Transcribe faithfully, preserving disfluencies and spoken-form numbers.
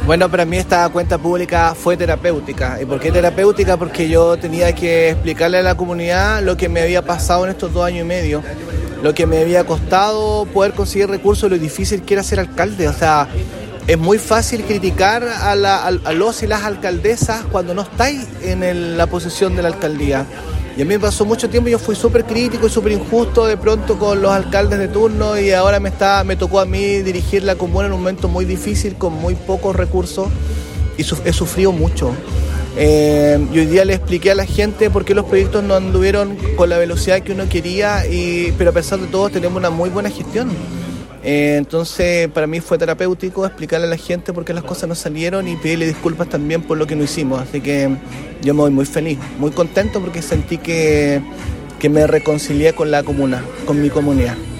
Bueno, para mí esta cuenta pública fue terapéutica. ¿Y por qué terapéutica? Porque yo tenía que explicarle a la comunidad lo que me había pasado en estos dos años y medio, lo que me había costado poder conseguir recursos, lo difícil que era ser alcalde. O sea, es muy fácil criticar a, la, a, a los y las alcaldesas cuando no estáis en el, la posición de la alcaldía. Y a mí me pasó mucho tiempo, yo fui súper crítico y súper injusto de pronto con los alcaldes de turno y ahora me está me tocó a mí dirigir la comuna en un momento muy difícil, con muy pocos recursos y su, he sufrido mucho. Eh, y hoy día le expliqué a la gente por qué los proyectos no anduvieron con la velocidad que uno quería, y, pero a pesar de todo tenemos una muy buena gestión. Eh, entonces para mí fue terapéutico explicarle a la gente por qué las cosas no salieron y pedirle disculpas también por lo que no hicimos. Así que yo me voy muy feliz, muy contento porque sentí que, que me reconcilié con la comuna, con mi comunidad.